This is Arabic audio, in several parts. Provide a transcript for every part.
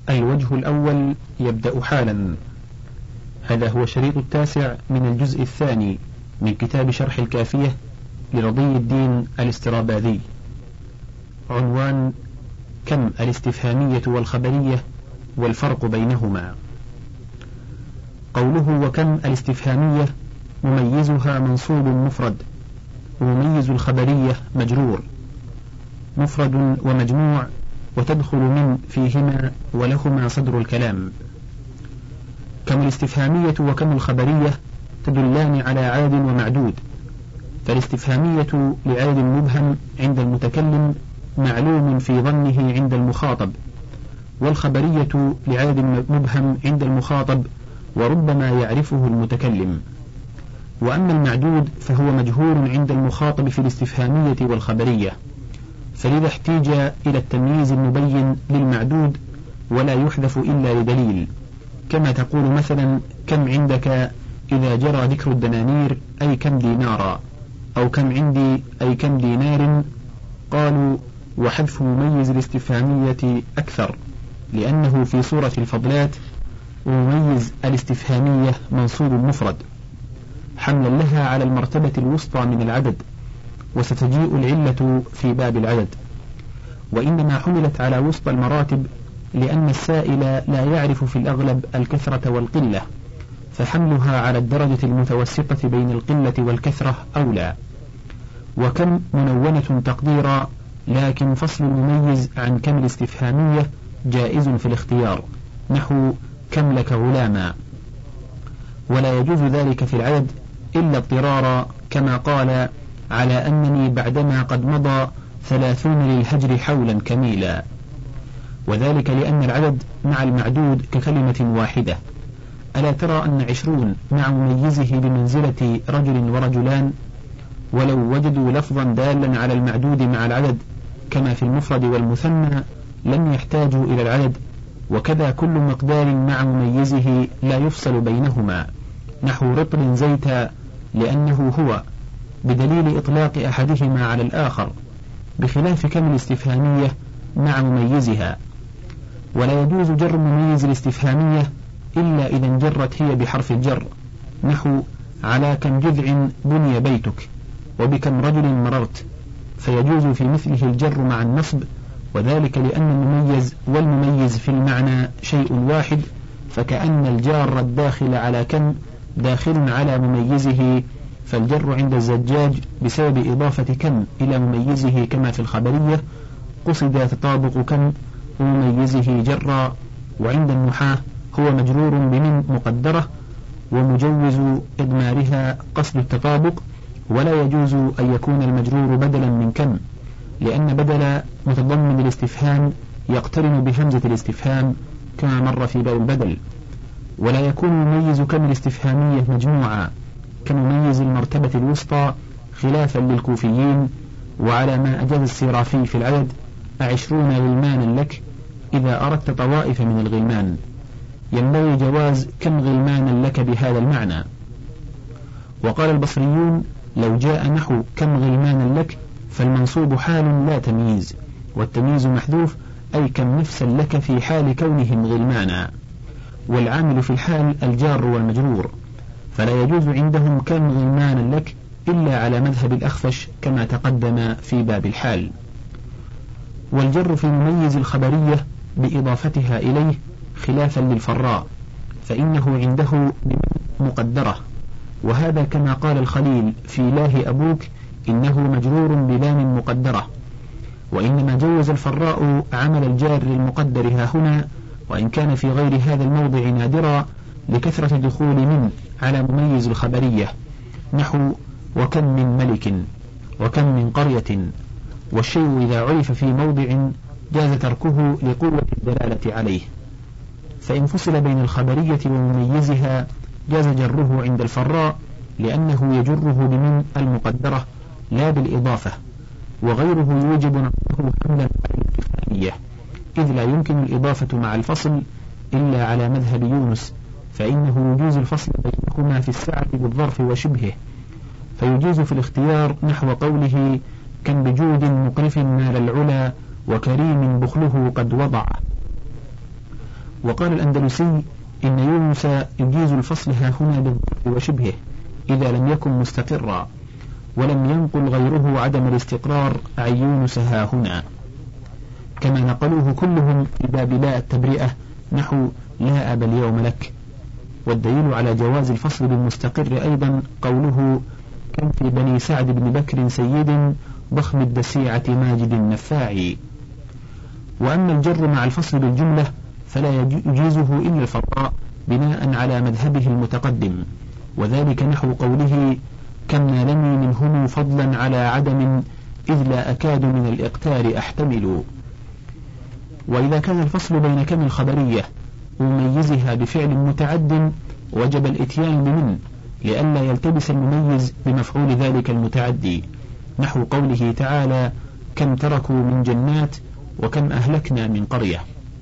الوجه الأول يبدأ حالا. هذا هو الشريط 9 من الجزء الثاني من كتاب شرح الكافية لرضي الدين الاستراباذي. عنوان: كم الاستفهامية والخبرية والفرق بينهما. قوله وكم الاستفهامية مميزها منصوب مفرد، ومميز الخبرية مجرور، مفرد ومجموع، وتدخل من فيهما ولهما صدر الكلام. كم الاستفهامية وكم الخبرية تدلان على عاد ومعدود، فالاستفهامية لعاد مبهم عند المتكلم معلوم في ظنه عند المخاطب، والخبرية لعاد مبهم عند المخاطب وربما يعرفه المتكلم. وأما المعدود فهو مجهول عند المخاطب في الاستفهامية والخبرية، فلذا احتيج إلى التمييز المبين للمعدود ولا يحذف إلا لدليل، كما تقول مثلا كم عندك إذا جرى ذكر الدنانير أي كم دينارا، أو كم عندي أي كم دينار. قالوا وحذف مميز الاستفهامية أكثر لأنه في صورة الفضلات، ومميز الاستفهامية منصوب مفرد حملا لها على المرتبة الوسطى من العدد، وستجيء العلة في باب العدد. وإنما حملت على وسط المراتب لأن السائل لا يعرف في الأغلب الكثرة والقلة، فحملها على الدرجة المتوسطة بين القلة والكثرة أولى. وكم منونة تقديرا، لكن فصل المميز عن كم الاستفهامية جائز في الاختيار، نحو كم لك غلاما، ولا يجوز ذلك في العدد إلا اضطرارا، كما قال على أنني بعدما قد مضى 30 للهجر حولا كميلا، وذلك لأن العدد مع المعدود ككلمة واحدة. ألا ترى أن 20 مع مميزه بمنزلة رجل ورجلان، ولو وجدوا لفظا دالا على المعدود مع العدد كما في المفرد والمثنى لم يحتاجوا إلى العدد. وكذا كل مقدار مع مميزه لا يفصل بينهما، نحو رطل زيتا لأنه هو، بدليل إطلاق أحدهما على الآخر، بخلاف كم الاستفهامية مع مميزها. ولا يجوز جر مميز الاستفهامية إلا إذا انجرت هي بحرف الجر، نحو على كم جذع بني بيتك، وبكم رجل مررت، فيجوز في مثله الجر مع النصب، وذلك لأن المميز والمميز في المعنى شيء واحد، فكأن الجار الداخل على كم داخل على مميزه، فالجر عند الزجاج بسبب إضافة كم إلى مميزه كما في الخبرية قصد تطابق كم ومميزه جرا. وعند النحاة هو مجرور بمن مقدرة، ومجوز إضمارها قصد التطابق، ولا يجوز أن يكون المجرور بدلا من كم، لأن بدل متضمن الاستفهام يقترن بهمزة الاستفهام كما مر في باب البدل. ولا يكون مميز كم الاستفهامية مجموعا كمميز المرتبة الوسطى خلافا للكوفيين، وعلى ما أجاز السرافي في العدد 20 غلمانا لك إذا أردت طوائف من الغلمان. ينبغي جواز كم غلمانا لك بهذا المعنى. وقال البصريون لو جاء نحو كم غلمانا لك فالمنصوب حال لا تمييز، والتمييز محذوف أي كم نفسا لك في حال كونهم غلمانا، والعامل في الحال الجار والمجرور، فلا يجوز عندهم كم غلمانا لك إلا على مذهب الأخفش كما تقدم في باب الحال. والجر في مميز الخبرية بإضافتها إليه خلافا للفراء، فإنه عنده مقدرة، وهذا كما قال الخليل في لاه أبوك إنه مجرور بلام مقدرة. وإنما جوز الفراء عمل الجار المقدر ها هنا، وإن كان في غير هذا الموضع نادرا لكثرة دخول من على مميز الخبرية، نحو وكم من ملك وكم من قرية. والشيء إذا عرف في موضع جاز تركه لقوة الدلالة عليه، فإن فصل بين الخبرية ومميزها جاز جره عند الفراء لأنه يجره بمن المقدرة لا بالإضافة، وغيره يوجب نقصه حملا على الاستفهامية، إذ لا يمكن الإضافة مع الفصل إلا على مذهب يونس، فإنه يجوز الفصل بينهما في السعة بالظرف وشبهه، فيجوز في الاختيار نحو قوله كم بجود مقرف نال العلا وكريم بخله قد وضع. وقال الأندلسي إن يونس يجيز الفصل ها هنا بالضرب وشبهه إذا لم يكن مستقرا، ولم ينقل غيره عدم الاستقرار عن يونس ها هنا، كما نقلوه كلهم في باب لا التبرئة نحو لا أبا اليوم لك. والدليل على جواز الفصل بالمستقر أيضا قوله كم في بني سعد بن بكر سيد ضخم الدسيعة ماجد النفاعي. وأما الجر مع الفصل بالجملة فلا يجيزه إلا الفراء بناء على مذهبه المتقدم، وذلك نحو قوله كم نالني منهم فضلا على عدم إذ لا أكاد من الإقتار أحتمل. وإذا كان الفصل بين كم الخبرية ومميزها بفعل متعد وجب الإتيان بمن لئلا يلتبس المميز بمفعول ذلك المتعدي، نحو قوله تعالى كم تركوا من جنات وكم أهلكنا من قرية.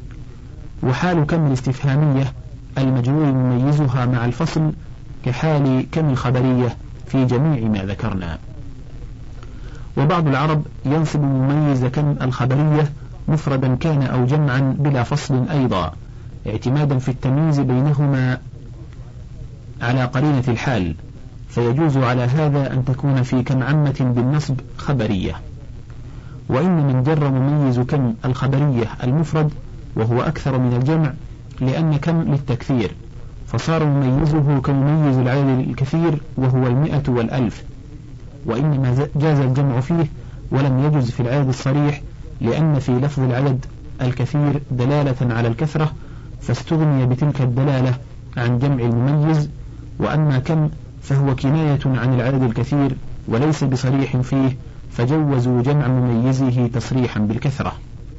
وحال كم الاستفهامية المجرور مميزها مع الفصل كحال كم الخبرية في جميع ما ذكرنا. وبعض العرب ينصب مميز كم الخبرية مفردا كان أو جمعا بلا فصل أيضا، اعتمادا في التمييز بينهما على قرينة الحال، فيجوز على هذا أن تكون في كم عامة بالنصب خبرية. وإن من جر مميز كم الخبرية المفرد وهو أكثر من الجمع لأن كم للتكثير، فصار مميزه كمميز العدد الكثير وهو 100 و1000. وإنما جاز الجمع فيه ولم يجز في العدد الصريح لأن في لفظ العدد الكثير دلالة على الكثرة، فاستغني بتلك الدلالة عن جمع المميز. وأما كم فهو كناية عن العدد الكثير وليس بصريح فيه، فجوزوا جمع مميزه تصريحا بالكثرة.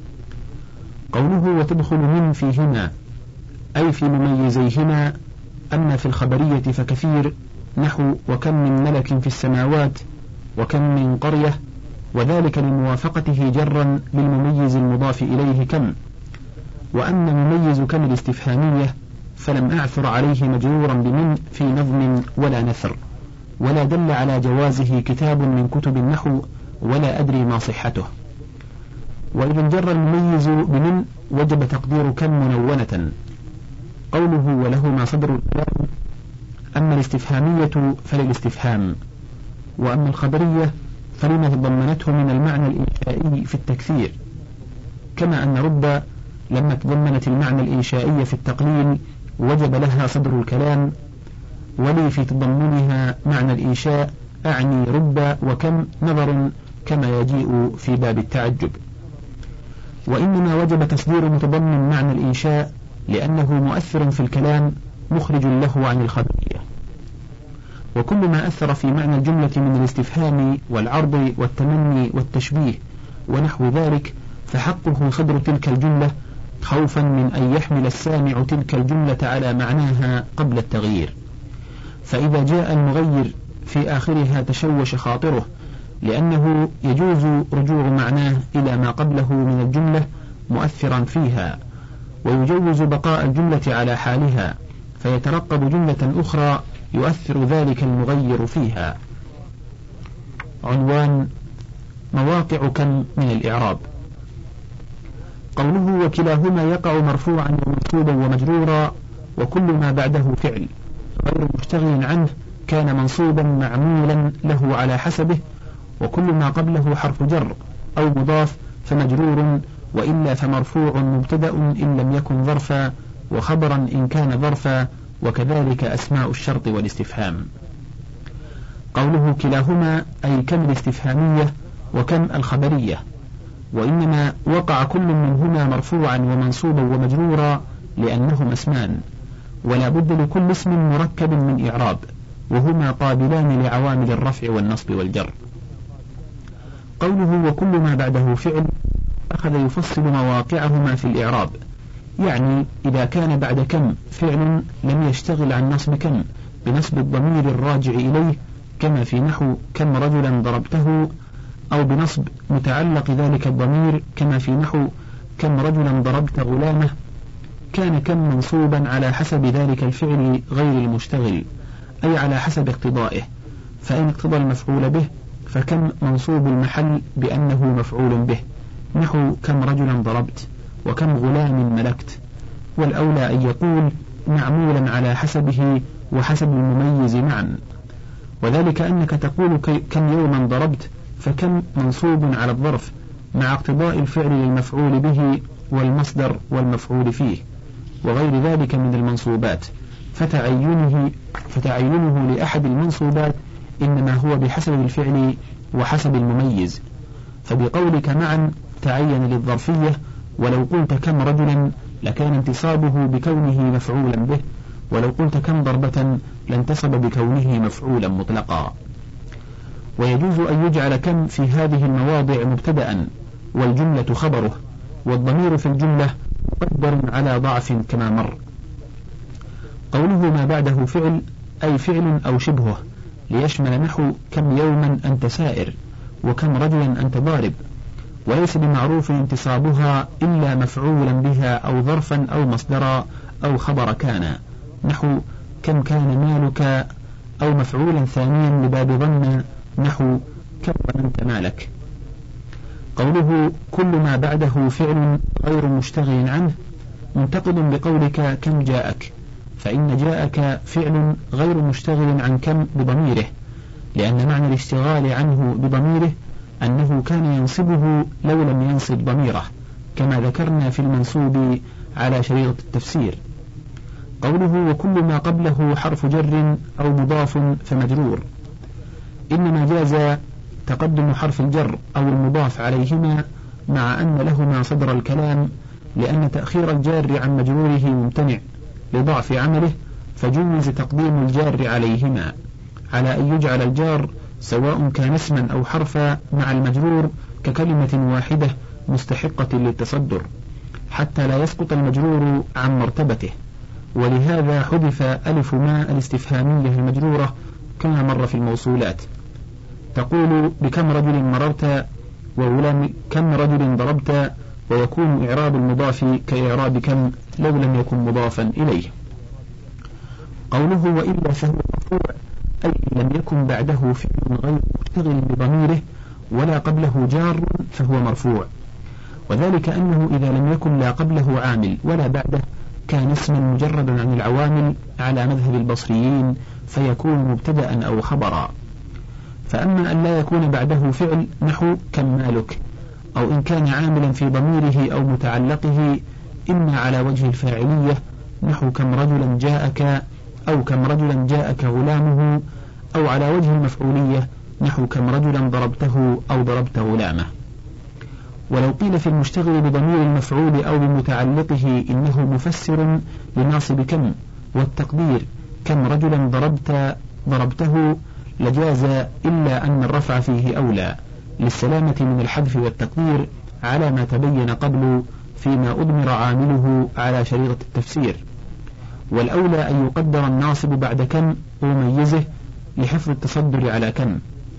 قوله وتدخل من فيهما أي في مميزيهما. أما في الخبرية فكثير نحو وكم من ملك في السماوات وكم من قرية، وذلك لموافقته جرا بالمميز المضاف إليه كم. وأما مميز كم الاستفهامية فلم أعثر عليه مجرورا بمن في نظم ولا نثر، ولا دل على جوازه كتاب من كتب النحو، ولا أدري ما صحته. وإذا انجر المميز بمن وجب تقدير كم منونة، قوله ولهما صدر الكلام. أما الاستفهامية فللاستفهام، وأما الخبرية فلما تضمنته من المعنى الإنشائي في التكثير، كما أن رب لما تضمنت المعنى الإنشائي في التقليل وجب لها صدر الكلام، ولي في تضمنها معنى الإنشاء أعني رب وكم نظر كما يجيء في باب التعجب. وإنما وجب تصدير متضمن معنى الإنشاء لأنه مؤثر في الكلام مخرج له عن الخبرية. وكل ما أثر في معنى الجملة من الاستفهام والعرض والتمني والتشبيه ونحو ذلك فحقه صدر تلك الجملة، خوفا من أن يحمل السامع تلك الجملة على معناها قبل التغيير. فإذا جاء المغير في آخرها تشوش خاطره، لأنه يجوز رجوع معناه إلى ما قبله من الجملة مؤثرا فيها، ويجوز بقاء الجملة على حالها فيترقب جملة أخرى يؤثر ذلك المغير فيها. عنوان مواقع كم من الإعراب. قوله وكلاهما يقع مرفوعا ومنصوبا ومجرورا، وكل ما بعده فعل غير مشتغل عنه كان منصوبا معمولا له على حسبه، وكل ما قبله حرف جر أو مضاف فمجرور، وإلا فمرفوع مبتدأ إن لم يكن ظرفا، وخبرا إن كان ظرفا، وكذلك أسماء الشرط والاستفهام. قوله كلاهما أي كم الاستفهامية وكم الخبرية، وإنما وقع كل منهما مرفوعا ومنصوبا ومجرورا لأنهم اسمان، ولا بد لكل اسم مركب من إعراب، وهما قابلان لعوامل الرفع والنصب والجر. قوله وكل ما بعده فعل أخذ يفصل مواقعهما في الإعراب، يعني إذا كان بعد كم فعل لم يشتغل عن نصب كم بنصب الضمير الراجع إليه، كما في نحو كم رجلا ضربته، أو بنصب متعلق ذلك الضمير كما في نحو كم رجلا ضربت غلامه، كان كم منصوبا على حسب ذلك الفعل غير المشتغل، أي على حسب اقتضائه، فإن اقتضى المفعول به فكم منصوب المحل بأنه مفعول به، نحو كم رجلا ضربت وكم غلام ملكت. والأولى أن يقول معمولا على حسبه وحسب المميز معا، وذلك أنك تقول كم يوما ضربت، فكم منصوب على الظرف مع اقتضاء الفعل للمفعول به والمصدر والمفعول فيه وغير ذلك من المنصوبات، فتعينه لأحد المنصوبات إنما هو بحسب الفعل وحسب المميز. فبقولك معا تعين للظرفية، ولو قلت كم رجلا لكان انتصابه بكونه مفعولا به، ولو قلت كم ضربة لانتصب بكونه مفعولا مطلقا. ويجوز أن يجعل كم في هذه المواضع مبتدأ والجملة خبره، والضمير في الجملة مقدر على ضعف كما مر. قوله ما بعده فعل أي فعل أو شبهه، ليشمل نحو كم يوما أنت سائر، وكم رجلا أنت ضارب، وليس بمعروف انتصابها إلا مفعولا بها أو ظرفا أو مصدرا أو خبر كان، نحو كم كان مالك، أو مفعولا ثانيا لباب ظن، نحو كم ظننت مالك. قوله كل ما بعده فعل غير مشتغل عنه منتقد بقولك كم جاءك، فإن جاءك فعل غير مشتغل عن كم بضميره، لأن معنى الاشتغال عنه بضميره أنه كان ينصبه لو لم ينصب ضميره، كما ذكرنا في المنصوب على شريط التفسير. قوله وكل ما قبله حرف جر أو مضاف فمجرور، إنما جاز تقدم حرف الجر أو المضاف عليهما مع أن لهما صدر الكلام، لأن تأخير الجار عن مجروره ممتنع لضعف عمله، فجوز تقديم الجار عليهما على أن يجعل الجار سواء كان اسما أو حرفا مع المجرور ككلمة واحدة مستحقة للتصدر، حتى لا يسقط المجرور عن مرتبته. ولهذا حذف ألف ما الاستفهامية المجرورة كما مر في الموصولات. تقول بكم رجل مررت، وغلام كم رجل ضربت، ويكون إعراب المضاف كإعراب كم لو لم يكن مضافا إليه. قوله وإلا فهو مرفوع، أي لم يكن بعده فعل غير مشتغل بضميره ولا قبله جار فهو مرفوع، وذلك أنه إذا لم يكن لا قبله عامل ولا بعده كان اسما مجردا عن العوامل على مذهب البصريين، فيكون مبتدأ أو خبرا. فأما أن لا يكون بعده فعل نحو كم مالك، أو إن كان عاملا في ضميره أو متعلقه إما على وجه الفاعلية نحو كم رجلا جاءك، أو كم رجلا جاءك غلامه، أو على وجه المفعولية نحو كم رجلا ضربته أو ضربت غلامه. ولو قيل في المشتغل بضمير المفعول أو بمتعلقه إنه مفسر لناصب كم، والتقدير كم رجلا ضربته لجاز، إلا أن الرفع فيه أولى للسلامة من الحذف والتقدير على ما تبين قبل فيما أضمر عامله على شريطة التفسير. والأولى أن يقدر الناصب بعد كم وميزه لحفظ التصدر على كم،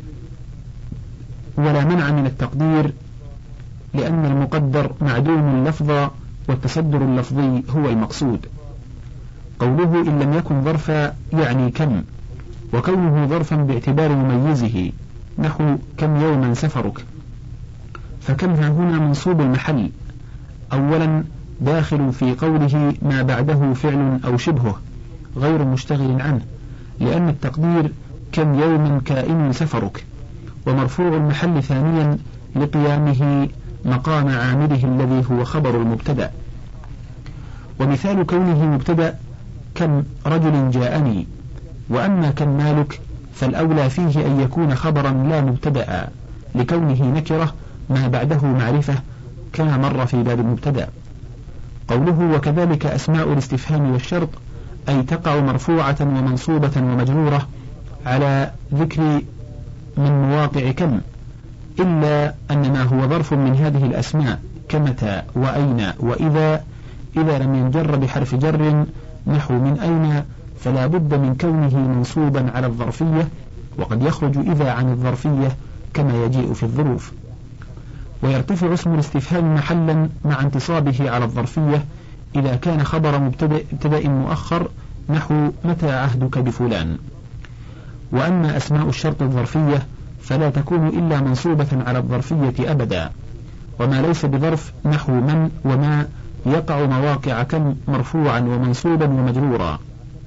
ولا منع من التقدير لأن المقدر معدوم اللفظ والتصدر اللفظي هو المقصود. قوله إن لم يكن ظرفا يعني كم، وكونه ظرفا باعتبار مميزه نحو كم يوما سفرك، فكم هنا منصوب المحل أولا داخل في قوله ما بعده فعل أو شبهه غير مشتغل عنه، لأن التقدير كم يوما كائن سفرك، ومرفوع المحل ثانيا لقيامه مقام عامله الذي هو خبر المبتدأ. ومثال كونه مبتدأ كم رجل جاءني، وأما كم مالك فالأولى فيه أن يكون خبرا لا مبتدأ لكونه نكرة ما بعده معرفة كما مر في باب المبتدأ. قوله وكذلك أسماء الاستفهام والشرط، أي تقع مرفوعة ومنصوبة ومجرورة على ذكر من مواقع كم، إلا أن ما هو ظرف من هذه الأسماء كمتى وأين وإذا لم ينجر بحرف جر نحو من أين فلا بد من كونه منصوبا على الظرفية، وقد يخرج إذا عن الظرفية كما يجيء في الظروف. ويرتفع اسم الاستفهام محلا مع انتصابه على الظرفية إذا كان خبر مبتدأ مؤخر نحو متى عهدك بفلان. وأما أسماء الشرط الظرفية فلا تكون إلا منصوبة على الظرفية أبدا، وما ليس بظرف نحو من وما يقع مواقع كم مرفوعا ومنصوبا ومجرورا.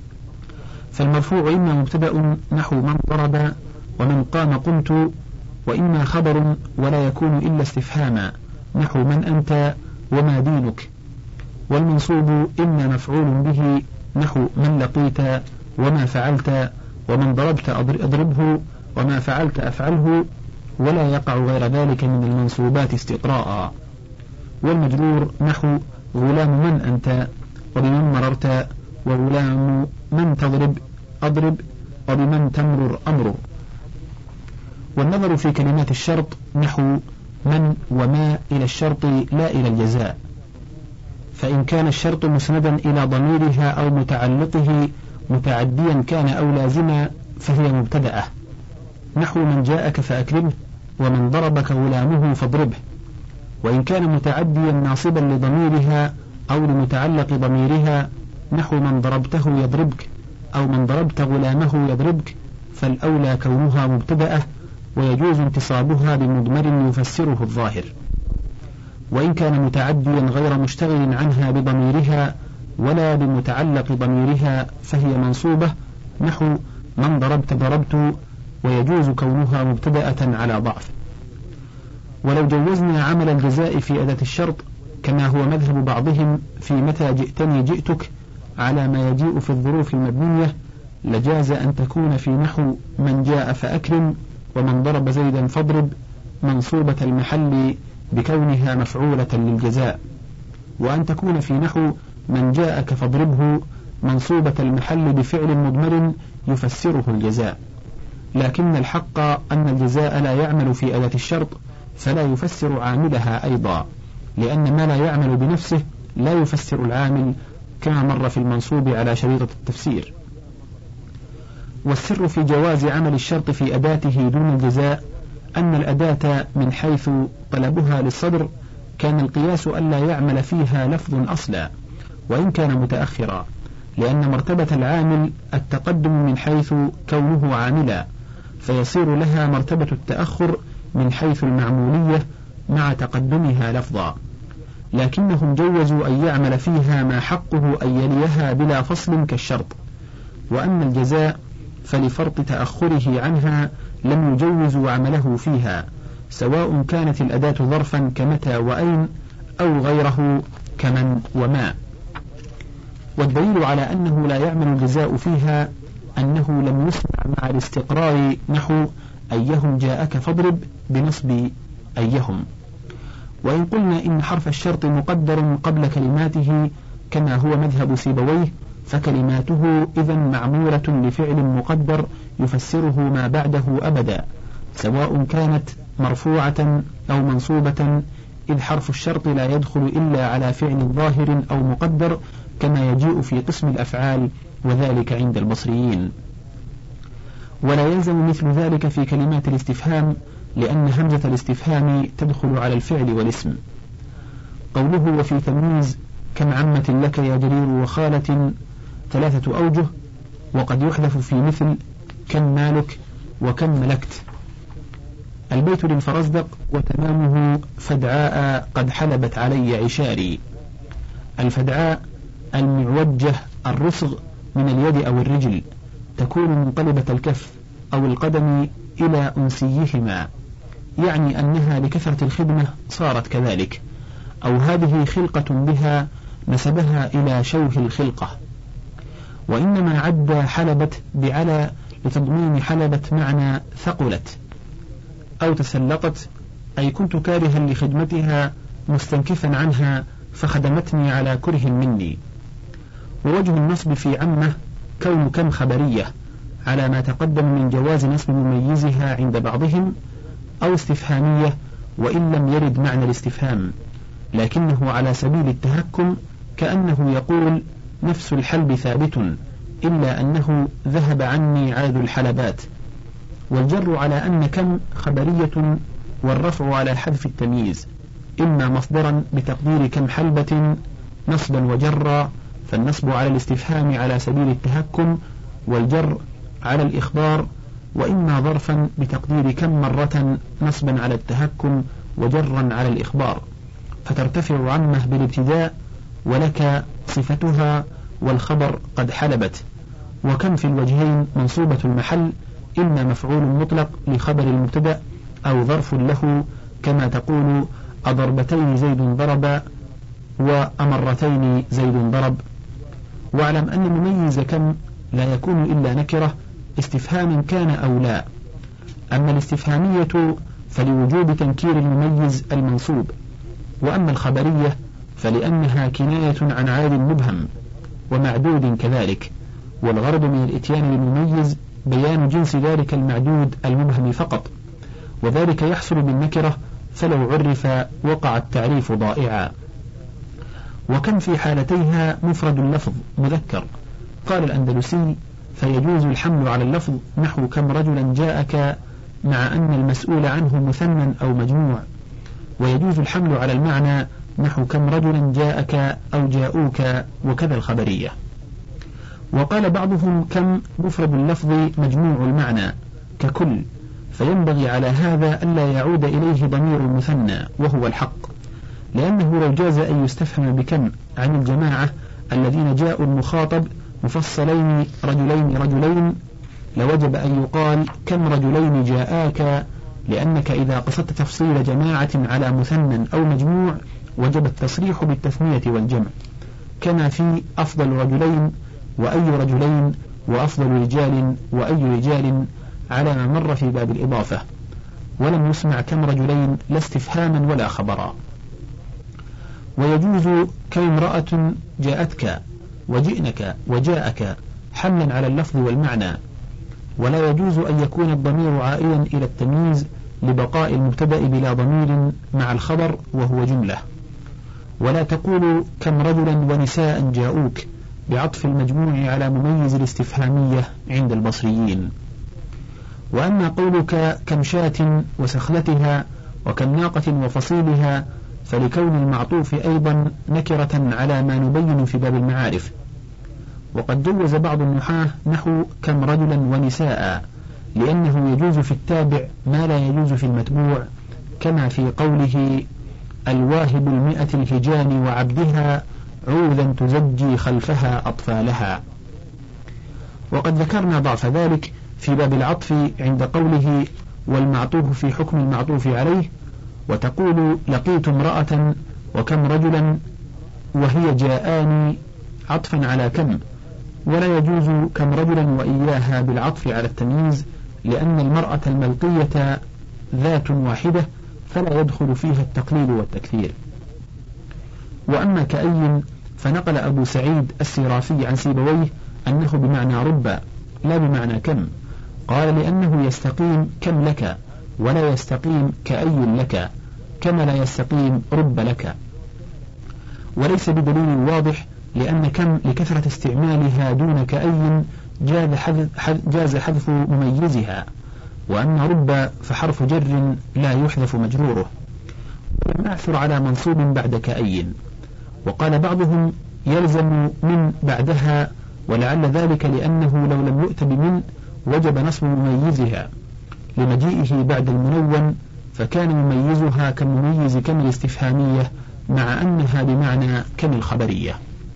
فالمرفوع إما مبتدأ نحو من ضرب ومن قام قمت، وإما خبر ولا يكون إلا استفهاما نحو من أنت وما دينك. والمنصوب إما مفعول به نحو من لقيت وما فعلت، ومن ضربت أضربه وما فعلت أفعله، ولا يقع غير ذلك من المنصوبات استقراء. والمجرور نحو غلام من أنت وبمن مررت، وغلام من تضرب أضرب وبمن تمرر أمرر. والنظر في كلمات الشرط نحو من وما إلى الشرط لا إلى الجزاء، فإن كان الشرط مسندا إلى ضميرها أو متعلقه متعديا كان أو لازما فهي مبتدأة نحو من جاءك فأكرمه ومن ضربك غلامه فاضربه. وإن كان متعديا ناصبا لضميرها أو لمتعلق ضميرها نحو من ضربته يضربك أو من ضربت غلامه يضربك، فالأولى كونها مبتدأة ويجوز انتصابها بمضمر يفسره الظاهر. وإن كان متعديا غير مشتغل عنها بضميرها ولا بمتعلق ضميرها فهي منصوبة نحو من ضربت ضربت، ويجوز كونها مبتدأة على ضعف. ولو جوزنا عمل الجزاء في أداة الشرط كما هو مذهب بعضهم في متى جئتني جئتك على ما يجيء في الظروف المبنية، لجاز أن تكون في نحو من جاء فأكرم ومن ضرب زيدا فاضرب منصوبة المحل بكونها مفعولة للجزاء، وأن تكون في نحو من جاءك فاضربه منصوبة المحل بفعل مضمر يفسره الجزاء. لكن الحق أن الجزاء لا يعمل في أداة الشرط فلا يفسر عاملها أيضا، لأن ما لا يعمل بنفسه لا يفسر العامل كما مر في المنصوب على شريطة التفسير. والسر في جواز عمل الشرط في أداته دون الجزاء أن الأداة من حيث طلبها للصدر كان القياس ألا يعمل فيها لفظ أصلا وإن كان متأخرا، لأن مرتبة العامل التقدم من حيث كونه عاملا، فيصير لها مرتبة التأخر من حيث المعمولية مع تقدمها لفظا. لكنهم جوزوا أن يعمل فيها ما حقه أن يليها بلا فصل كالشرط. وأما الجزاء فلفرط تأخره عنها لم يجوزوا عمله فيها، سواء كانت الأداة ظرفا كمتى وأين أو غيره كمن وما. والدليل على أنه لا يعمل الجزاء فيها أنه لم يسمع مع الاستقرار نحو أيهم جاءك فاضرب بنصب أيهم. وإن قلنا إن حرف الشرط مقدر قبل كلماته كما هو مذهب سيبويه، فكلماته إذن معمولة لفعل مقدر يفسره ما بعده أبدا، سواء كانت مرفوعة أو منصوبة، إذ حرف الشرط لا يدخل إلا على فعل ظاهر أو مقدر كما يجيء في قسم الأفعال، وذلك عند البصريين. ولا يلزم مثل ذلك في كلمات الاستفهام، لأن همزة الاستفهام تدخل على الفعل والاسم. قوله وفي تمييز كم عمة لك يا جرير وخالة 3 أوجه، وقد يحذف في مثل كم مالك وكم ملكت. البيت للفرزدق وتمامه فدعاء قد حلبت علي عشاري. الفدعاء المعوجة الرسغ من اليد أو الرجل، تكون منقلبة الكف أو القدم إلى أنسيهما، يعني أنها لكثرة الخدمة صارت كذلك، أو هذه خلقة بها نسبها إلى شوه الخلقة. وإنما عد حلبت بعلى لتضمين حلبت معنى ثقلت أو تسلقت، أي كنت كارها لخدمتها مستنكفا عنها فخدمتني على كره مني. ووجه النصب في عمه كون كم خبرية على ما تقدم من جواز نصب مميزها عند بعضهم، أو استفهامية وإن لم يرد معنى الاستفهام، لكنه على سبيل التهكم كأنه يقول نفس الحلب ثابت إلا أنه ذهب عني عاد الحلبات. والجر على أن كم خبرية، والرفع على حذف التمييز، إما مصدرا بتقدير كم حلبة نصبا وجرا، فالنصب على الاستفهام على سبيل التهكم والجر على الإخبار، وإما ظرفا بتقدير كم مرة نصبا على التهكم وجرا على الإخبار، فترتفع عمه بالابتداء ولك صفتها والخبر قد حلبت. وكم في الوجهين منصوبة المحل إما مفعول مطلق لخبر المبتدأ أو ظرف له، كما تقول أضربتين زيد ضرب وأمرتين زيد ضرب. واعلم أن مميز كم لا يكون إلا نكرة استفهام كان أو لا. أما الاستفهامية فلوجوب تنكير المميز المنصوب، وأما الخبرية فلأنها كناية عن عاد مبهم ومعدود كذلك، والغرض من الإتيان بالمميز بيان جنس ذلك المعدود المبهم فقط، وذلك يحصل بالنكرة فلو عرف وقع التعريف ضائعا. وكم في حالتيها مفرد اللفظ مذكر. قال الأندلسي: فيجوز الحمل على اللفظ نحو كم رجلا جاءك، مع أن المسؤول عنه مثنى أو مجموع. ويجوز الحمل على المعنى نحو كم رجلا جاءك أو جاءوك، وكذا الخبرية. وقال بعضهم كم مفرد اللفظ مجموع المعنى ككل، فينبغي على هذا ألا يعود إليه ضمير المثنى وهو الحق، لأنه لو جاز أن يستفهم بكم عن الجماعة الذين جاءوا المخاطب مفصلين رجلين لوجب أن يقال كم رجلين جاءاك، لأنك إذا قصدت تفصيل جماعة على مثنى أو مجموع وجب التصريح بالتثنية والجمع، كما في أفضل رجلين وأي رجلين وأفضل رجال وأي رجال على ما مر في باب الإضافة، ولم يسمع كم رجلين لا استفهاما ولا خبرا. ويجوز كم امرأة جاءتك وجئنك وجاءك حملا على اللفظ والمعنى، ولا يجوز أن يكون الضمير عائدا إلى التمييز لبقاء المبتدأ بلا ضمير مع الخبر وهو جملة. ولا تقول كم رجلا ونساء جاءوك بعطف المجموع على مميز الاستفهامية عند البصريين. وأما قولك كم شاة وسخلتها وكم ناقة وفصيلها فلكون المعطوف أيضا نكرة على ما نبين في باب المعارف. وقد جوز بعض النحاة نحو كم رجلا ونساء، لأنه يجوز في التابع ما لا يجوز في المتبوع، كما في قوله الواهب 100 الهجان وعبدها عوذا تزجي خلفها أطفالها. وقد ذكرنا ضعف ذلك في باب العطف عند قوله والمعطوف في حكم المعطوف عليه، وتقول لقيت امرأة وكم رجلا وهي جاءاني عطفا على كم، ولا يجوز كم رجلا وإياها بالعطف على التمييز، لأن المرأة الملقية ذات واحدة فلا يدخل فيها التقليل والتكثير. وأما كأي فنقل أبو سعيد السرافي عن سيبويه أنه بمعنى رب لا بمعنى كم، قال لأنه يستقيم كم لك ولا يستقيم كأي لك، كما لا يستقيم رب لك. وليس بدليل واضح، لأن كم لكثرة استعمالها دون كأي جاز حذف مميزها، وأما رب فحرف جر لا يحذف مجروره، ولم يعثر على منصوب بعد كأي. وقال بعضهم يلزم من بعدها، ولعل ذلك لأنه لو لم يؤت بمن وجب نصب مميزها لمجيئه بعد المنون، فكان مميزها كمميز كم الاستفهامية مع أنها بمعنى كم الخبرية.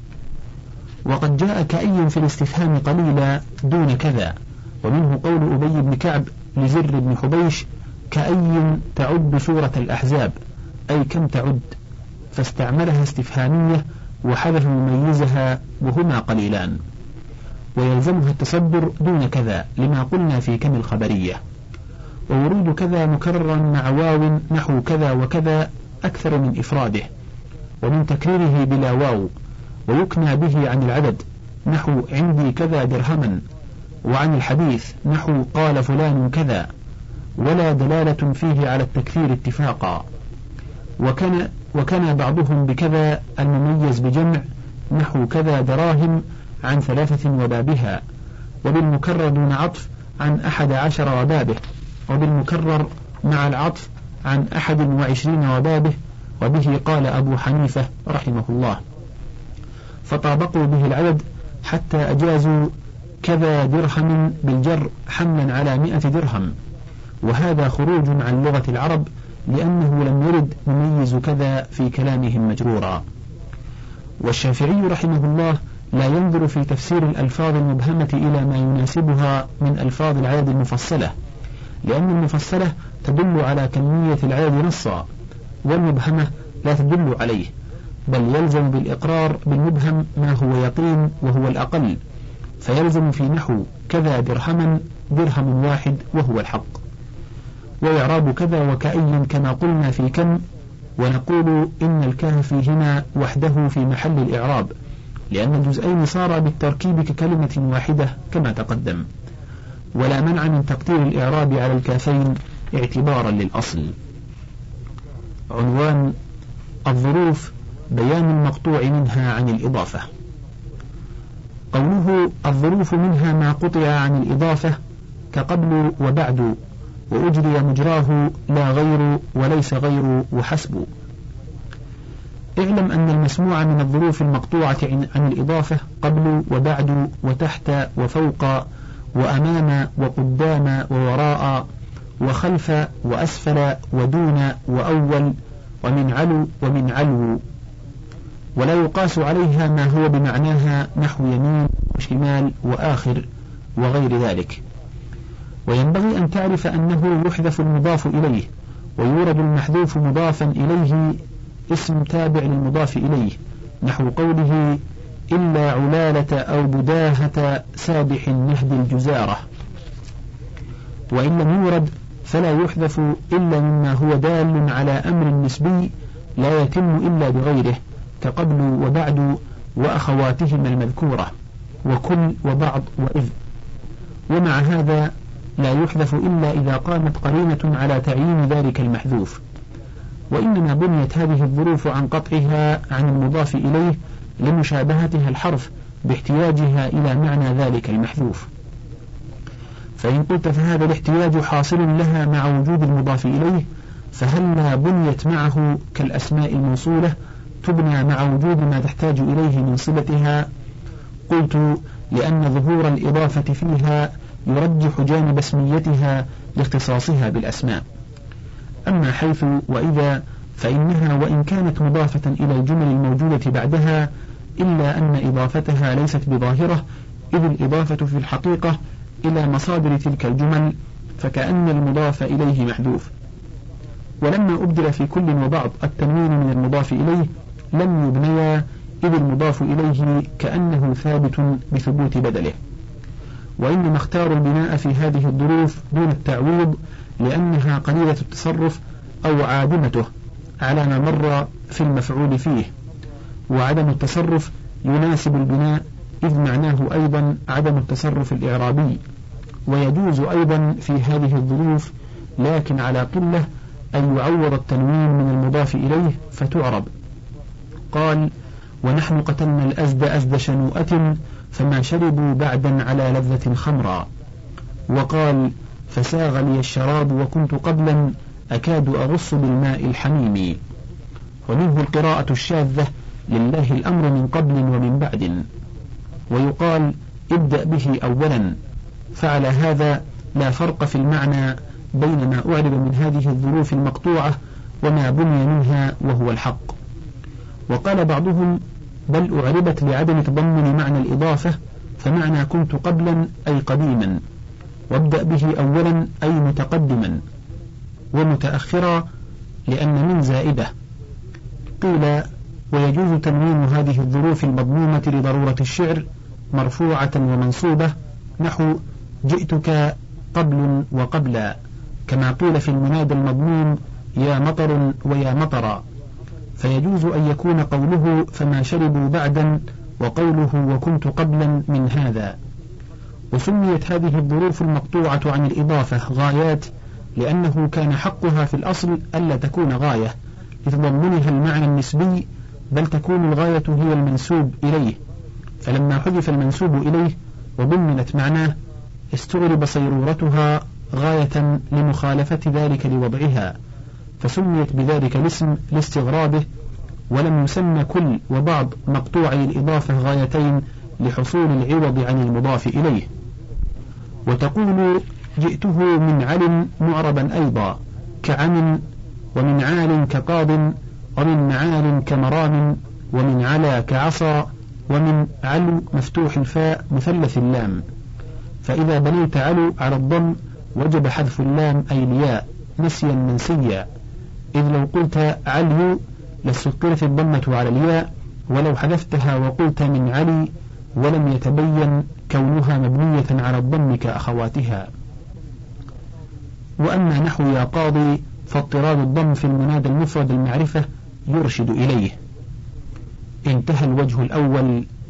وقد جاء كأي في الاستفهام قليلا دون كذا، ومنه قول أبي بن كعب لزر بن حبيش كأي تعد سورة الأحزاب، أي كم تعد، فاستعملها استفهامية وحذف مميزها وهما قليلان. ويلزمها التصدر دون كذا لما قلنا في كم الخبرية. وورود كذا مكررا مع واو نحو كذا وكذا أكثر من إفراده ومن تكريره بلا واو، ويكنى به عن العدد نحو عندي كذا درهما، وعن الحديث نحو قال فلان كذا، ولا دلالة فيه على التكثير اتفاقا. وكان بعضهم بكذا المميز بجمع نحو كذا دراهم عن 3 وبابها، وبالمكرر دون عطف عن 11 وبابه، وبالمكرر مع العطف عن 21 وبابه، وبه قال أبو حنيفة رحمه الله، فطابقوا به العدد حتى أجازوا كذا درهم بالجر حملا على 100 درهم، وهذا خروج عن لغة العرب لأنه لم يرد مميز كذا في كلامهم مجرورا. والشافعي رحمه الله لا ينظر في تفسير الألفاظ المبهمة إلى ما يناسبها من ألفاظ العدد المفصلة، لأن المفصلة تدل على كمية العدد نصا، والمبهمة لا تدل عليه، بل يلزم بالإقرار بالمبهم ما هو يقين وهو الأقل، فيلزم في نحو كذا درهما درهم واحد وهو الحق، وإعراب كذا وكأي كما قلنا في كم، ونقول إن الكاف فيهما وحده في محل الإعراب، لأن الجزئين صار بالتركيب ككلمة واحدة كما تقدم، ولا منع من تقدير الإعراب على الكافين اعتبارا للأصل. عنوان: الظروف، بيان المقطوع منها عن الإضافة. قوله الظروف منها ما قطع عن الإضافة كقبل وبعد وأجري مجراه لا غير وليس غير وحسب. اعلم أن المسموع من الظروف المقطوعة عن الإضافة قبل وبعد وتحت وفوق وأمام وقدام ووراء وخلف وأسفل ودون وأول ومن علو ومن علو، ولا يقاس عليها ما هو بمعناها نحو يمين وشمال وآخر وغير ذلك. وينبغي أن تعرف أنه يحذف المضاف إليه ويورد المحذوف مضافا إليه اسم تابع للمضاف إليه، نحو قوله إلا علالة أو بداهة سابح نهد الجزارة. وإن لم يورد فلا يحذف إلا مما هو دال على أمر نسبي لا يتم إلا بغيره، كقبل وبعد وأخواتهما المذكورة وكل وبعض وإذ. ومع هذا لا يحذف إلا إذا قامت قرينة على تعيين ذلك المحذوف، وإنما بنيت هذه الظروف عن قطعها عن المضاف إليه لمشابهتها الحرف باحتياجها إلى معنى ذلك المحذوف. فإن قلت فهذا الاحتياج حاصل لها مع وجود المضاف إليه، فهلا بنيت معه كالأسماء الموصولة تبنى مع وجود ما تحتاج إليه من صلتها؟ قلت لأن ظهور الإضافة فيها يرجح جانب اسميتها لاختصاصها بالأسماء. أما حيث وإذا فإنها وإن كانت مضافة إلى الجمل الموجودة بعدها إلا أن إضافتها ليست بظاهرة، إذ الإضافة في الحقيقة إلى مصادر تلك الجمل، فكأن المضاف إليه محذوف. ولما أبدل في كل وبعض التنوين من المضاف إليه لم يبنيا، إذ المضاف إليه كأنه ثابت بثبوت بدله. وإنما اختاروا البناء في هذه الظروف دون التعويض لأنها قليلة التصرف أو عادمته على ما مر في المفعول فيه، وعدم التصرف يناسب البناء إذ معناه أيضا عدم التصرف الإعرابي، ويجوز أيضا في هذه الظروف لكن على قلة أن يعوض التنوين من المضاف إليه فتعرب. قال ونحن قتلنا الأزد أزد شنوءة فما شربوا بعدا على لذة خمرا. وقال فساغ لي الشراب وكنت قبلا أكاد أغص بالماء الحميم. ومنه القراءة الشاذة لله الأمر من قبل ومن بعد. ويقال ابدأ به أولا، فعلى هذا لا فرق في المعنى بين ما أعرب من هذه الظروف المقطوعة وما بني منها وهو الحق. وقال بعضهم بل أعربت لعدم تضمن معنى الإضافة، فمعنى كنت قبلا أي قديما، وابدأ به أولا أي متقدما، ومتأخرا لأن من زائدة. قيل ويجوز تنوين هذه الظروف المضمومة لضرورة الشعر مرفوعة ومنصوبة، نحو جئتك قبل وقبلا، كما قيل في المنادى المضموم يا مطر ويا مطر. فيجوز أن يكون قوله فما شربوا بعدا وقوله وكنت قبلا من هذا. وسميت هذه الظروف المقطوعة عن الإضافة غايات لأنه كان حقها في الأصل ألا تكون غاية لتضمنها المعنى النسبي، بل تكون الغاية هي المنسوب إليه، فلما حذف المنسوب إليه وضمنت معناه استغرب صيرورتها غاية لمخالفة ذلك لوضعها، فسميت بذلك الاسم لاستغرابه، ولم يسمى كل وبعض مقطوعي الإضافة غايتين لحصول العوض عن المضاف إليه. وتقول جئته من علم معربا أيضا كعم، ومن عال كقاض، ومن معال كمرام، ومن على كعصا، ومن علو مفتوح الفاء مثلث اللام. فإذا بنيت علو على الضم وجب حذف اللام أي الياء نسيا منسيا، إذ لو قلت عليو لاستثقلت الضمة على الياء، ولو حذفتها وقلت من علي ولم يتبين كونها مبنية على الضم كأخواتها. وأما نحو يا قاضي فاضطراد الضم في المنادى المفرد المعرفة يرشد إليه. انتهى الوجه الأول.